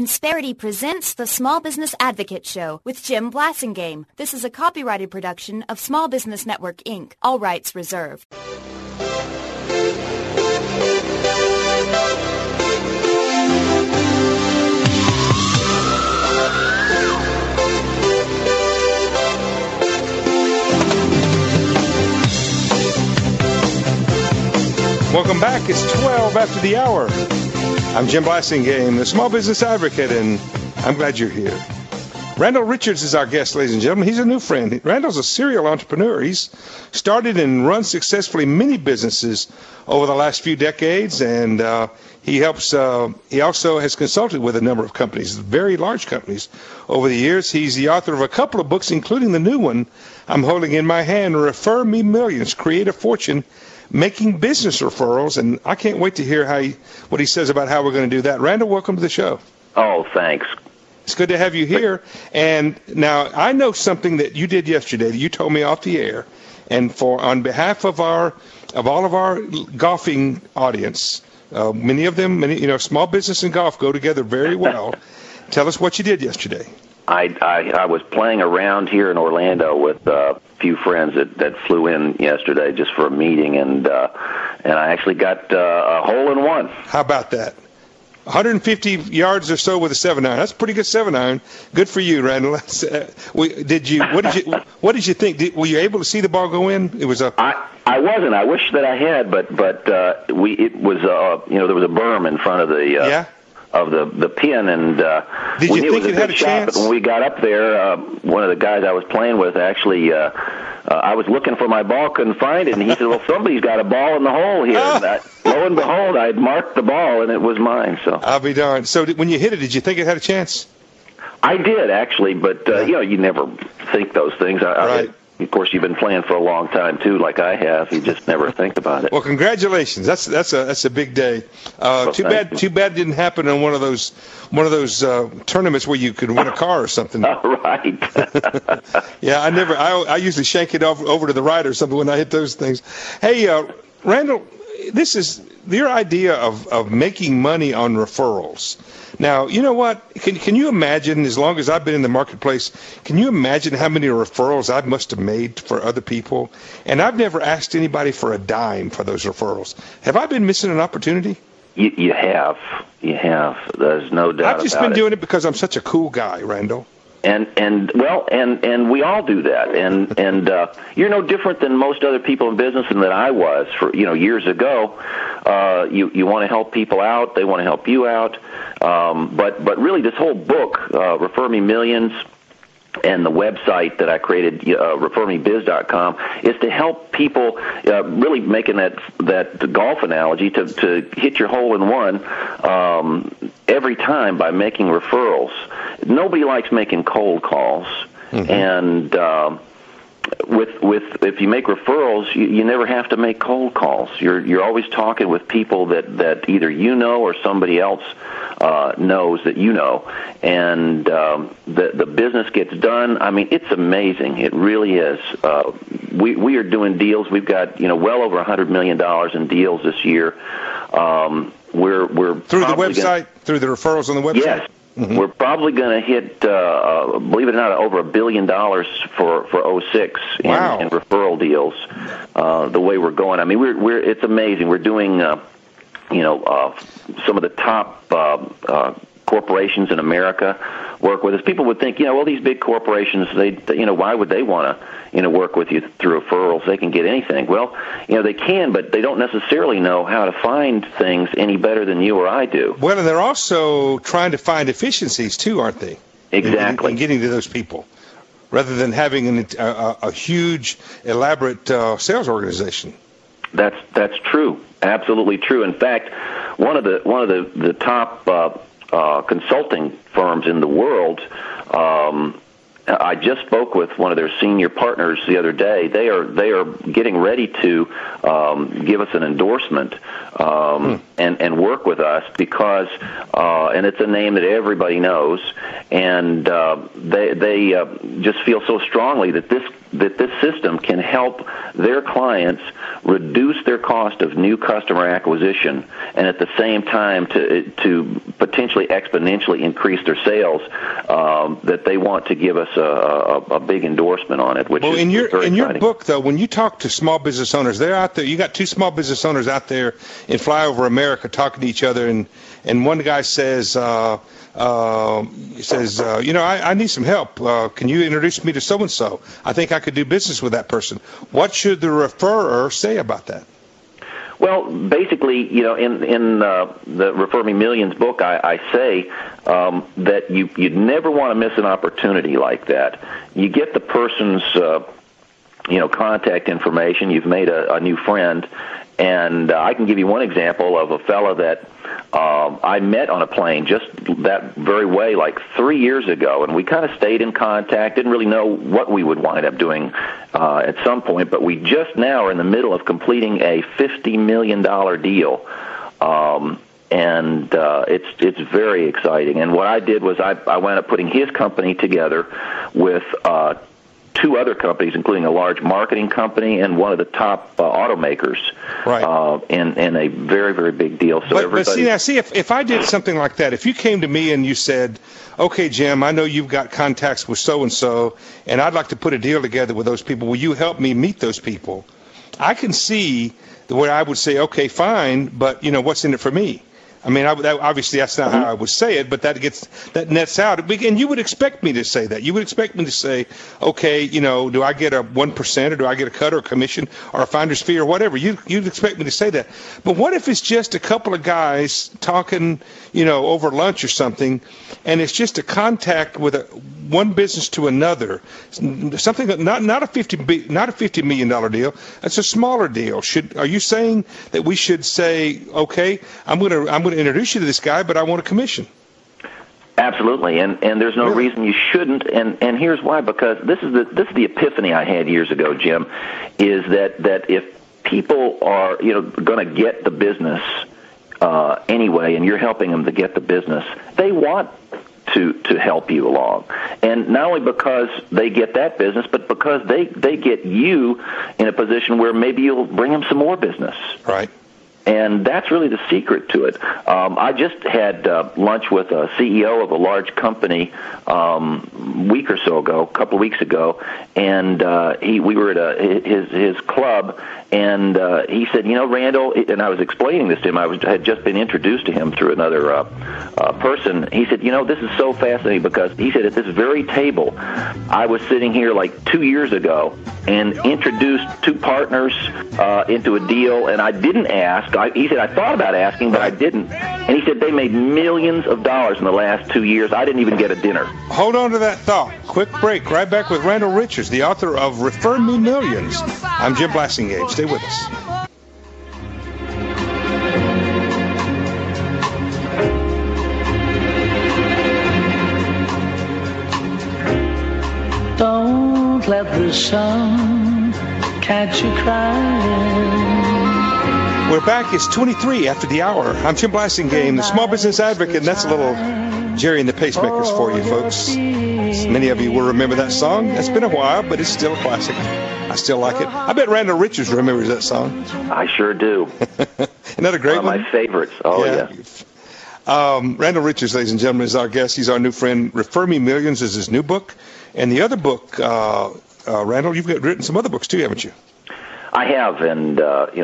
Insperity presents the Small Business Advocate Show with Jim Blasingame. This is a copyrighted production of Small Business Network, Inc. All rights reserved. Welcome back. It's 12 after the hour. I'm Jim Blasingame, the Small Business Advocate, and I'm glad you're here. Randall Richards is our guest, ladies and gentlemen. He's a new friend. Randall's a serial entrepreneur. He's started and run successfully many businesses over the last few decades, and he also has consulted with a number of companies, very large companies, over the years. He's the author of a couple of books, including the new one I'm holding in my hand, Refer Me Millions, Create a Fortune Making Business Referrals, and I can't wait to hear what he says about how we're going to do that. Randall, welcome to the show. Oh, thanks. It's good to have you here. And now I know something that you did yesterday that you told me off the air, and on behalf of all of our golfing audience, many of them, small business and golf go together very well. Tell us what you did yesterday. I was playing around here in Orlando with a few friends that flew in yesterday just for a meeting, and I actually got a hole-in-one. How about that? 150 yards or so with a 7-iron. That's a pretty good 7-iron. Good for you, Randall. What did you think? Were you able to see the ball go in? It was I wasn't. I wish that I had, but there was a berm in front of the of the pin, and did you think it had a chance? But when we got up there, one of the guys I was playing with actually, I was looking for my ball, couldn't find it, and he said, "Well, somebody's got a ball in the hole here." And lo and behold, I had marked the ball, and it was mine. So I'll be darned. So when you hit it, did you think it had a chance? I did actually, but you never think those things. Right. Of course, you've been playing for a long time too, like I have. You just never think about it. Well, congratulations. That's a big day. Too bad it didn't happen on one of those tournaments where you could win a car or something. Right. Yeah, I usually shank it over to the right or something when I hit those things. Hey, Randall, this is your idea of making money on referrals. Now, you know what? Can you imagine, as long as I've been in the marketplace, can you imagine how many referrals I must have made for other people? And I've never asked anybody for a dime for those referrals. Have I been missing an opportunity? You have. There's no doubt about it. I've just been doing it because I'm such a cool guy, Randall. And we all do that, and you're no different than most other people in business, and that I was for years ago. You want to help people out, they want to help you out, but really this whole book, Refer Me Millions, and the website that I created, refermebiz.com, is to help people really making that golf analogy to hit your hole in one every time by making referrals. Nobody likes making cold calls, and if you make referrals, you never have to make cold calls. You're always talking with people that either you know or somebody else knows that you know, and the business gets done. I mean, it's amazing. It really is. We are doing deals. We've got well over $100 million in deals this year. We're through the website, through the referrals on the website. Yes. Mm-hmm. We're probably going to hit, believe it or not, over $1 billion for 06 in referral deals. The way we're going, I mean, it's amazing. We're doing, some of the top corporations in America work with us. People would think, these big corporations, why would they want to, work with you through referrals? They can get anything. Well, they can, but they don't necessarily know how to find things any better than you or I do. Well, and they're also trying to find efficiencies too, aren't they? Exactly. In getting to those people, rather than having a huge, elaborate sales organization. That's true. Absolutely true. In fact, one of the top consulting firms in the world. I just spoke with one of their senior partners the other day. They are getting ready to give us an endorsement and work with us because and it's a name that everybody knows, and they just feel so strongly that that this system can help their clients reduce their cost of new customer acquisition, and at the same time to potentially exponentially increase their sales, that they want to give us a big endorsement on it. Which is in your very exciting. book, though, when you talk to small business owners, they're out there. You got two small business owners out there in Flyover America talking to each other, and one guy says, I need some help. Can you introduce me to so-and-so? I think I could do business with that person. What should the referrer say about that? Well, basically, in the Refer Me Millions book, I say that you'd never want to miss an opportunity like that. You get the person's contact information. You've made a new friend. And I can give you one example of a fellow that I met on a plane just that very way like 3 years ago, and we kind of stayed in contact, didn't really know what we would wind up doing at some point, but we just now are in the middle of completing a $50 million deal. And it's very exciting. And what I did was I wound up putting his company together with two other companies, including a large marketing company and one of the top automakers, right? In a very, very big deal. So but see, if I did something like that, if you came to me and you said, okay, Jim, I know you've got contacts with so-and-so, and I'd like to put a deal together with those people. Will you help me meet those people? I can see where I would say, okay, fine, but, what's in it for me? I mean, obviously that's not how I would say it, but that nets out. And you would expect me to say that. You would expect me to say, okay, do I get a 1% or do I get a cut or a commission or a finder's fee or whatever? You'd expect me to say that. But what if it's just a couple of guys talking, over lunch or something, and it's just a contact with one business to another, something that not a $50 million deal. That's a smaller deal. Are you saying that we should say, okay, I'm going to introduce you to this guy, but I want a commission? Absolutely, and there's no reason you shouldn't. And here's why: because this is the epiphany I had years ago, Jim, is that if people are going to get the business anyway, and you're helping them to get the business, they want to help you along. And not only because they get that business, but because they get you in a position where maybe you'll bring them some more business. Right. And that's really the secret to it. I just had lunch with a CEO of a large company a couple of weeks ago, and we were at his club, and he said, Randall, and I was explaining this to him. I had just been introduced to him through another person. He said, this is so fascinating because he said at this very table, I was sitting here like 2 years ago and introduced two partners into a deal, and I didn't ask. He said, I thought about asking, but I didn't. And he said they made millions of dollars in the last 2 years. I didn't even get a dinner. Hold on to that thought. Quick break. Right back with Randall Richards, the author of Refer Me Millions. I'm Jim Blasingame. Stay with us. Don't let the sun catch you crying. We're back. It's 23 after the hour. I'm Jim Blasingame, the Small Business Advocate, and that's a little Jerry and the Pacemakers for you, folks. Many of you will remember that song. It's been a while, but it's still a classic. I still like it. I bet Randall Richards remembers that song. I sure do. Another great one? One of my favorites. Oh, yeah. Randall Richards, ladies and gentlemen, is our guest. He's our new friend. Refer Me Millions is his new book. And the other book, Randall, you've written some other books too, haven't you? I have, and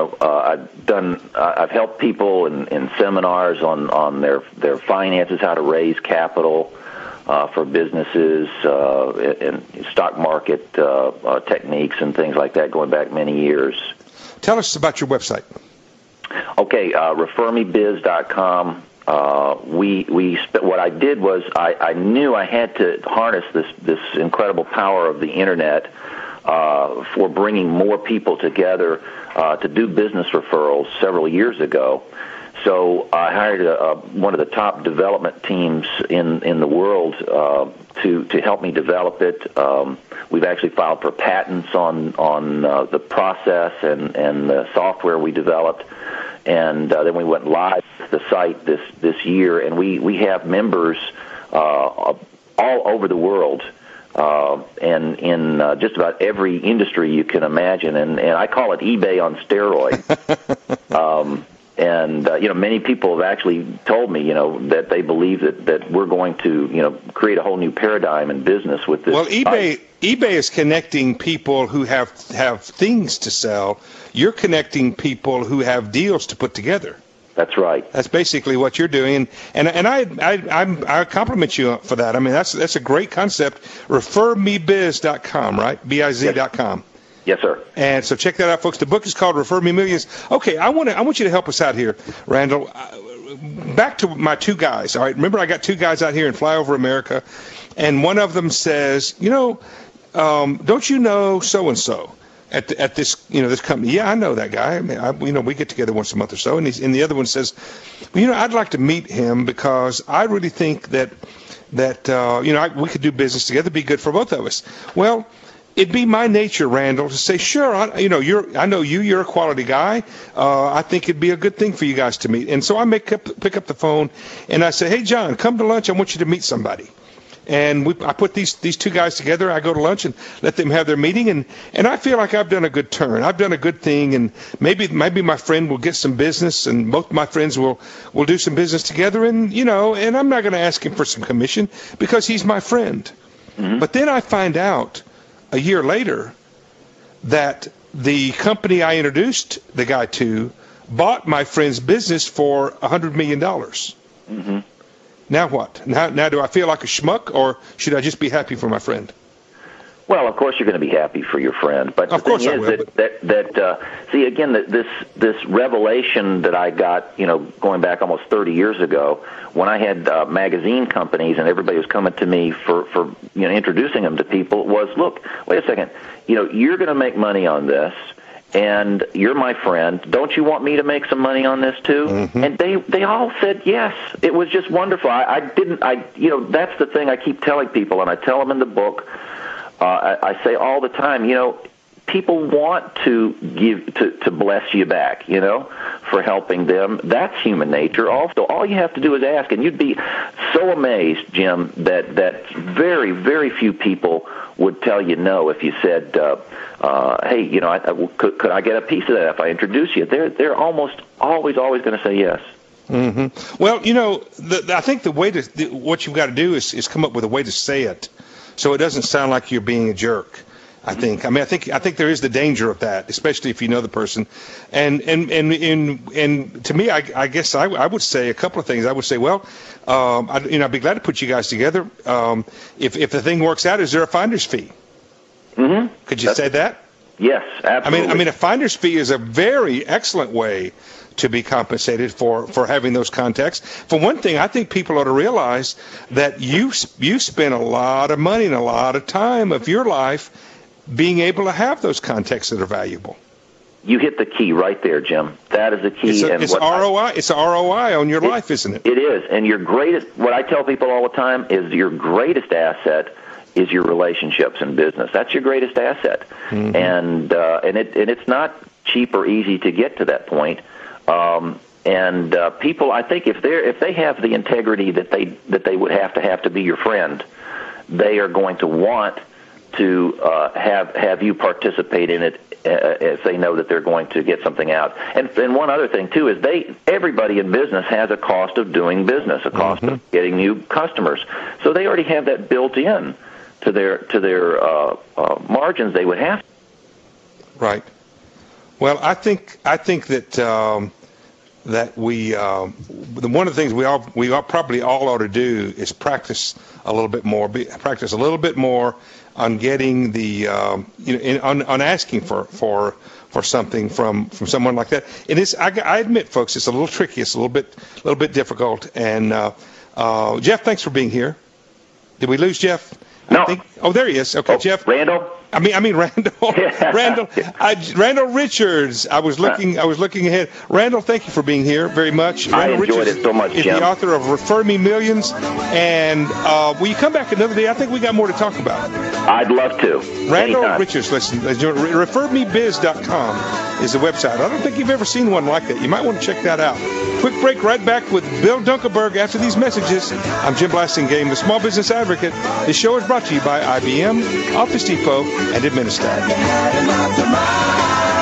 I've helped people in seminars on their finances, how to raise capital for businesses, and stock market techniques and things like that, going back many years. Tell us about your website. Okay, refermebiz.com. What I did was I knew I had to harness this incredible power of the internet for bringing more people together to do business referrals several years ago. So I hired one of the top development teams in the world to help me develop it. We've actually filed for patents on the process and the software we developed. And then we went live to the site this year, and we have members all over the world and in just about every industry you can imagine, and I call it eBay on steroids. Many people have actually told me, that they believe that we're going to, create a whole new paradigm in business with this. Well, eBay is connecting people who have things to sell. You're connecting people who have deals to put together. That's right. That's basically what you're doing, and I compliment you for that. I mean, that's a great concept. ReferMeBiz.com, right? BIZ.com. Yes, sir. And so check that out, folks. The book is called Refer Me Millions. Okay, I want you to help us out here, Randall. Back to my two guys. All right, remember I got two guys out here in Flyover America, and one of them says, don't you know so and so at this this company? Yeah, I know that guy. I mean, we get together once a month or so, and the other one says, I'd like to meet him because I really think that we could do business together, be good for both of us. Well, it'd be my nature, Randall, to say, sure, I know you're a quality guy. I think it'd be a good thing for you guys to meet. And so I pick up the phone and I say, hey, John, come to lunch. I want you to meet somebody. And I put these two guys together. I go to lunch and let them have their meeting. And I feel like I've done a good turn. I've done a good thing. And maybe my friend will get some business, and both my friends will do some business together. And, and I'm not going to ask him for some commission because he's my friend. Mm-hmm. But then I find out a year later that the company I introduced the guy to bought my friend's business for $100 million. Mm-hmm. Now what? Now do I feel like a schmuck, or should I just be happy for my friend? Well, of course you're going to be happy for your friend, but the thing is see, again, this revelation that I got, going back almost 30 years ago, when I had magazine companies and everybody was coming to me for introducing them to people, was, look, wait a second, you're going to make money on this, and you're my friend. Don't you want me to make some money on this too? Mm-hmm. And they all said yes. It was just wonderful. That's the thing I keep telling people, and I tell them in the book. I say all the time, people want to give to bless you back, for helping them. That's human nature. Also, all you have to do is ask, and you'd be so amazed, Jim, that very, very few people would tell you no if you said, "Hey, could I get a piece of that if I introduce you?" They're almost always going to say yes. Mm-hmm. Well, I think what you've got to do is come up with a way to say it, so it doesn't sound like you're being a jerk. I think there is the danger of that, especially if you know the person. And to me, I guess I would say a couple of things. I would say, well, I'd be glad to put you guys together. If the thing works out, is there a finder's fee? Mm-hmm. Could you say that? Yes, absolutely. I mean, a finder's fee is a very excellent way to be compensated for having those contacts. For one thing, I think people ought to realize that you spend a lot of money and a lot of time of your life being able to have those contacts that are valuable. You hit the key right there, Jim. That is the key. It's ROI. It's an ROI on your life, isn't it? It is. And what I tell people all the time is your greatest asset is your relationships in business. That's your greatest asset. Mm-hmm. And it's not cheap or easy to get to that point. People, I think, if they have the integrity that they would have to be your friend, they are going to want to have you participate in it if they know that they're going to get something out. And one other thing too is everybody in business has a cost of doing business, a cost of getting new customers. So they already have that built in to their margins. They would have. Right. Well, I think that that we one of the things we all probably all ought to do is practice a little bit more on getting the on asking for something from someone like that. And I admit, folks, it's a little tricky. It's a little bit difficult. And Jeff, thanks for being here. Did we lose Jeff? No. There he is. Okay, Jeff. Randall. I mean Randall. Randall Richards. I was looking ahead. Randall, thank you for being here very much. I Randall enjoyed Richards it so much, is Jim. the author of Refer Me Millions. And will you come back another day? I think we got more to talk about. I'd love to. Randall Anytime. Richards, listen. ReferMeBiz.com is the website. I don't think you've ever seen one like that. You might want to check that out. Quick break, right back with Bill Dunkelberg after these messages. I'm Jim Blasingame, the Small Business Advocate. This show is brought to you by IBM, Office Depot, and Administrat.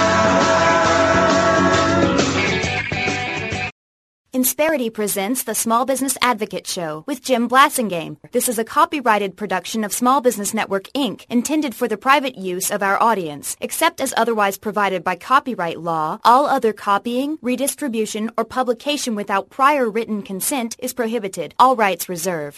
Insperity presents the Small Business Advocate Show with Jim Blasingame. This is a copyrighted production of Small Business Network, Inc., intended for the private use of our audience. Except as otherwise provided by copyright law, all other copying, redistribution, or publication without prior written consent is prohibited. All rights reserved.